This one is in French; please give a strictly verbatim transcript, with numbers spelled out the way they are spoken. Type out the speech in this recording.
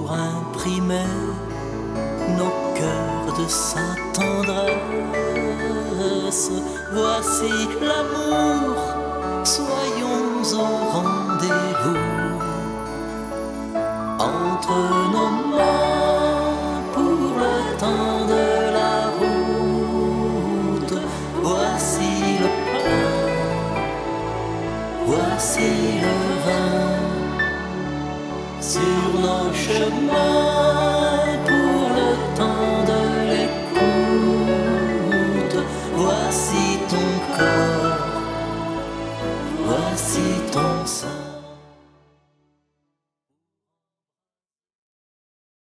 imprimer nos cœurs de sa tendresse. Voici l'amour, soyons au rendez-vous entre nos mains pour le temps de la route. Voici le pain, voici le vin sur nos chemins.